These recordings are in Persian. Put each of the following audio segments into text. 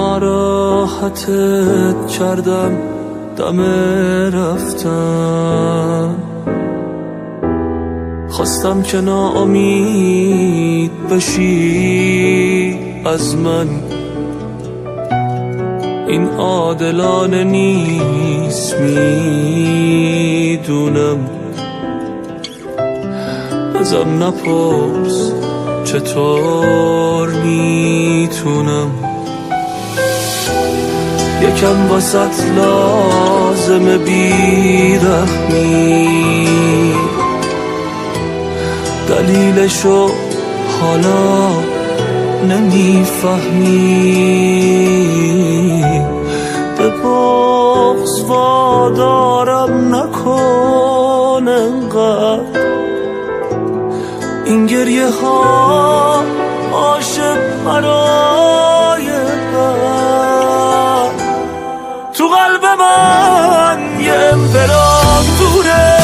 ناراحتت کردم دم رفتن، خواستم که ناامید بشی از من. این عادلانه نیست میدونم، ازم نپرس چطور میتونم. یکم واسط لازمه بیرحمی، دلیلشو حالا نمیفهمی. به بغض وادارم نکن انقدر، این گریه ها عاشق برای من. تو قلب من یه امپراتوره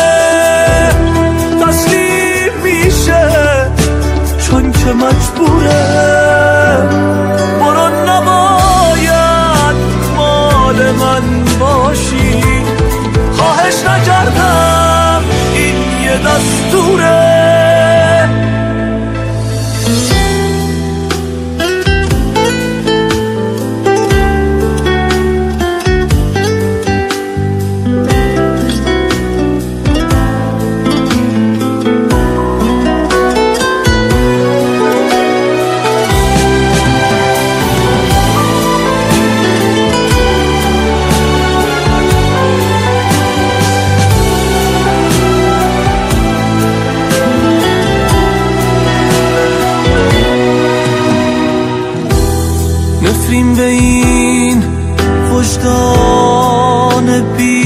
تسلیم میشه چون که مجبوره. برو نباید مال من باشی، خواهش نکردم این یه دستوره. نفرین به این وجدان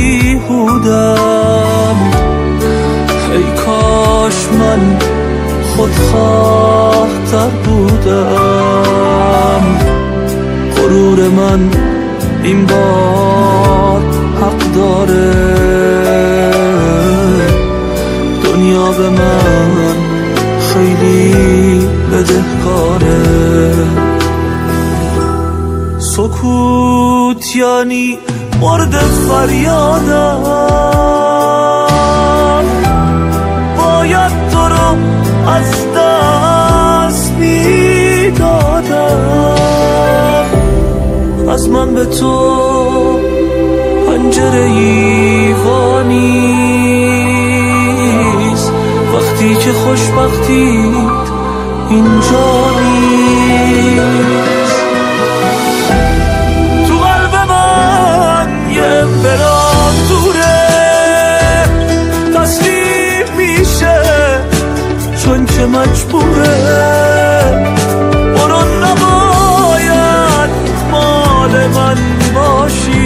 بیهودم، ای کاش من خودخواه‌تر بودم. غرور من این بار حق داره، دنیا به من خیلی بدهکاره. سکوت یعنی مرد فریادم، باید تو رو از دست میدادم. از من به تو پنجره ایوانیست، وقتی که خوشبختیت اینجا نیست. امپراتوره تسلیم میشه چون که مجبوره. برو نباید مال من باشی،